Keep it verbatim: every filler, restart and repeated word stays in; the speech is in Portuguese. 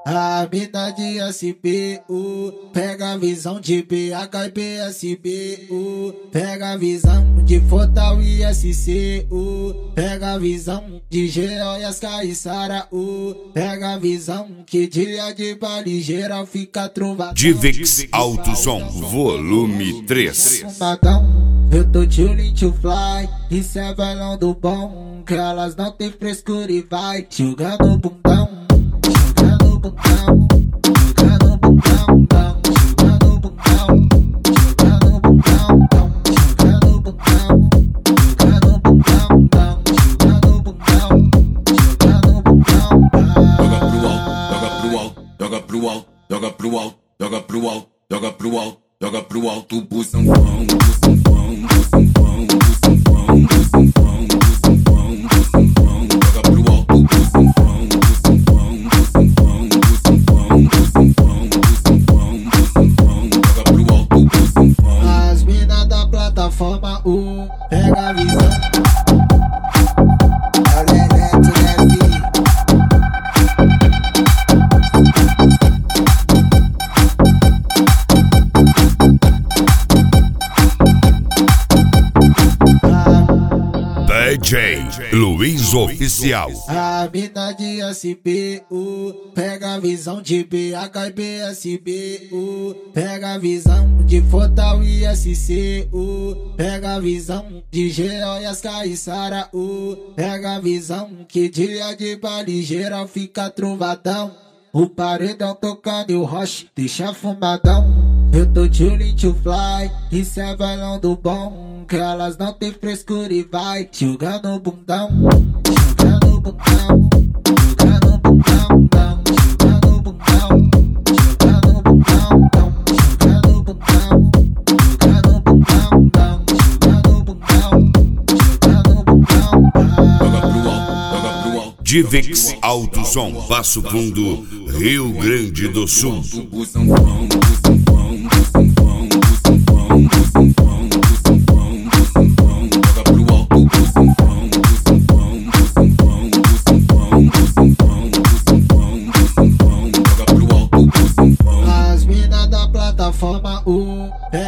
A mina de S P U pega a visão de B H e B S B U, pega a visão de Fortal e S C U, pega a visão de G O e as Caissara U, pega a visão que dia de baile geral fica trovadão. Divix Alto Som, volume três. Eu tô chillin' to fly, isso é velão do bom, que elas não tem frescura e vai jogando o bundão. Joga pro alto, joga pro alto, joga pro alto, joga pro alto, joga pro alto, pro sanfão, pro sanfão, pro sanfão, pro sanfão, pro sanfão, pro sanfão, pro sanfão, joga pro alto, pro sanfão, pro sanfão, pro sanfão, pro sanfão, pro sanfão, pro sanfão, pro sanfão, joga pro alto, pro sanfão. As mina da plataforma um pega a visão. D J Luiz Oficial. A mina de S P U pega a visão de B H e B S B U, pega a visão de Fortal e S C U, pega a visão de G O e as Caissara U, pega a visão que dia de baile geral fica trovadão. O paredão tocando e o roche deixa fumadão. Eu tô chillin' to fly, isso é velão do bom, que elas não tem frescura e vai jogando o bundão. Jogando o bundão, jogando o bundão, jogando o bundão, jogando o bundão, jogando o bundão, jogando o bundão, jogando o bundão, jogando o bundão. Joga pro alto, joga pro alto. Divix Alto Som, Passo Fundo, Rio Grande do Sul. Pro sanfão, pro sanfão, pro sanfão, pro sanfão, pro sanfão, pro sanfão, pro sanfão, joga pro alto, pro sanfão, pro sanfão, pro sanfão, pro sanfão, pro sanfão, pro sanfão, pro sanfão, joga pro alto, pro sanfão. As mina da plataforma um